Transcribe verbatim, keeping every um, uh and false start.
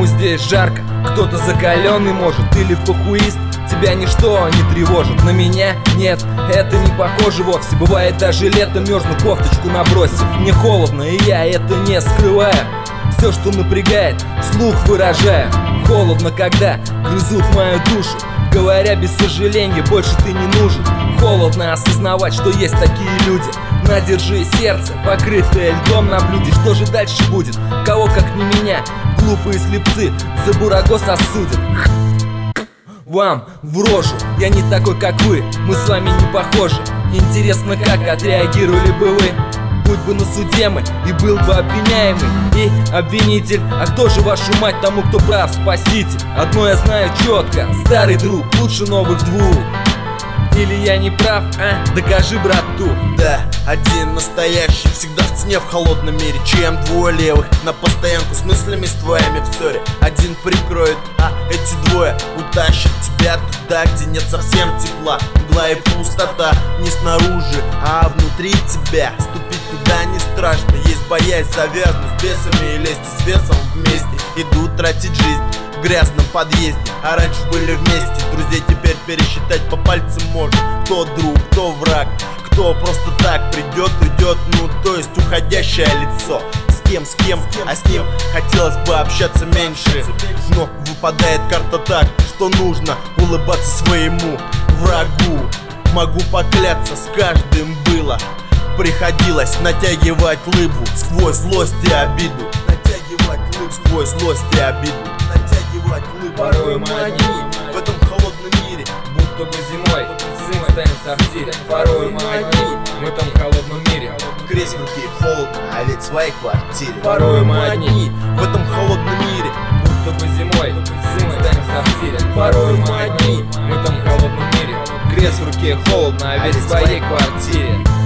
Кому здесь жарко, кто-то закаленный может, или похуист, тебя ничто не тревожит. На меня нет, это не похоже вовсе. Бывает даже летом мерзну, кофточку набросив. Мне холодно, и я это не скрываю. Все, что напрягает, вслух выражаю. Холодно, когда грызут мою душу, говоря без сожаления, больше ты не нужен. Холодно осознавать, что есть такие люди. На, держи сердце, покрытое льдом на блюде. Что же дальше будет? Кого, как не меня, глупые слепцы за бурагос осудят. Вам в рожу, я не такой, как вы, мы с вами не похожи. Интересно, как отреагировали бы вы? Будь бы на суде мы, и был бы обвиняемый и обвинитель. А кто же, вашу мать, тому, кто прав, спаситель? Одно я знаю четко, старый друг лучше новых двух. Или я не прав, а? Докажи, брату. Да, один настоящий, всегда в цене в холодном мире, чем двое левых на постоянку с мыслями с твоими в ссоре. Один прикроет, а эти двое утащат тебя туда, где нет совсем тепла. Мгла и пустота не снаружи, а внутри тебя. Ступить туда не страшно, есть боязнь завязана с бесами и лезть с весом вместе. Иду тратить жизнь в грязном подъезде, а раньше были вместе. Друзей теперь пересчитать по пальцам можно. Кто друг, кто враг, кто просто так придет, уйдет, ну то есть уходящее лицо. С кем, с кем, а с ним хотелось бы общаться меньше. Но выпадает карта так, что нужно улыбаться своему врагу. Могу поклясться, с каждым было, приходилось натягивать лыбу сквозь злость и обиду. Натягивать лыбу сквозь злость и обиду. Натягивать лыбу. Порой мы одни в этом холодном мире, будто бы зимой сын станет в сортире. Порой мы одни в этом холодном мире. крест в руке холодно, а ведь в своей квартире. Порой мы одни в этом холодном мире, будто бы зимой сын станет в сортире. Порой мы одни в этом холодном мире. Крест в руке холодно, а ведь в своей квартире.